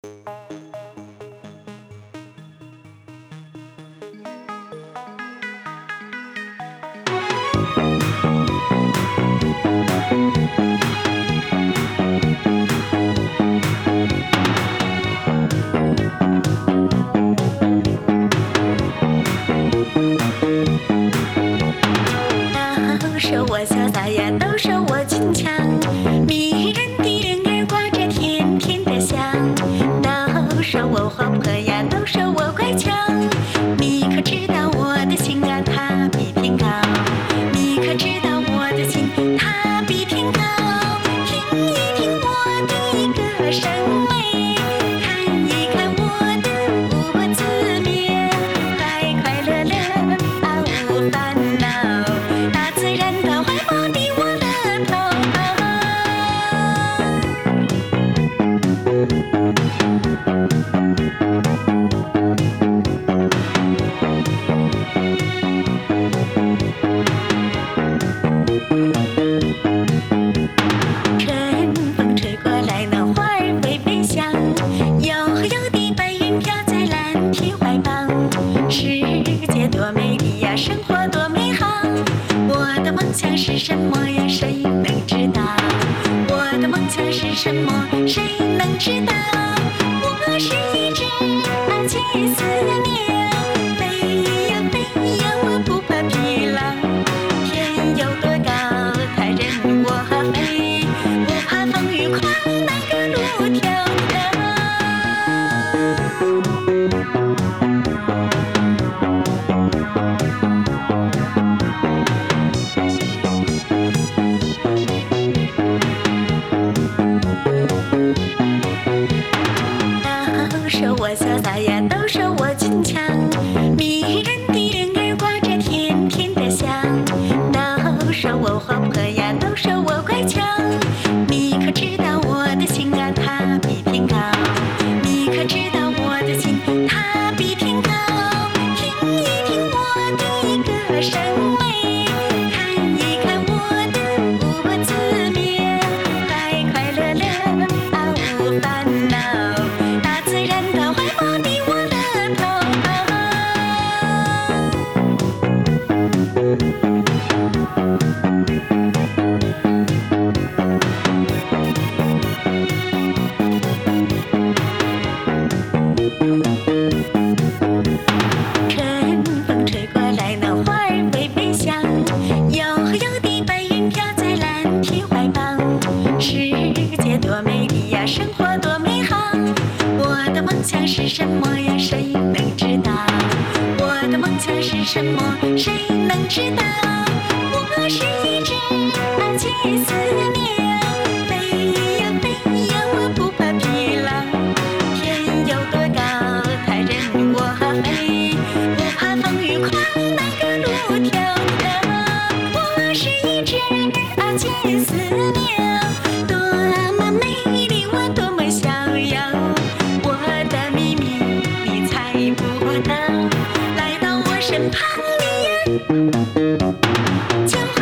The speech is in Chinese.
都说我潇洒呀，都说我坚强，迷人的人儿挂着甜甜的香。都说我活泼呀，都说我乖巧，你可知道我的心啊，它比天高。你可知道我的心，它比天高。听一听我的歌声美，看一看我的舞姿面，快快乐乐啊无烦恼，大自然的怀抱的我乐透。春风吹过来，那花儿会飞翔，悠悠的白云飘在蓝天怀抱。世界多美丽呀，生活多美好。我的梦想是什么呀？谁能知道？我的梦想是什么？谁能知道？我是一只金丝鸟，飞呀飞呀，我不怕疲劳。天有多高，它任我飞，不怕风雨狂，那个路迢迢。都说我潇洒呀，都说我坚强，迷人的人儿挂着甜甜的香。都说我活泼呀，都说我乖巧，你可知道我的心啊，它比天高。你可知道我的心，它比天高。听一听我的歌声美，看一看我的舞姿面，快快乐乐啊无烦恼，大自然的怀抱的我乐透。春风吹过来，那花儿会飞翔，悠悠的白云飘在蓝天怀抱。世界多美丽呀，生活多美好。我的梦想是什么呀？谁能知道？我的梦想是什么？谁能知道？我是一只金丝鸟，飞呀飞呀，我不怕疲劳。天有多高，它任我飞，不怕风雨狂，那个路迢迢。我是一只金丝鸟，多么美丽，我多么逍遥。我的秘密你猜不到，来到我身旁，你呀就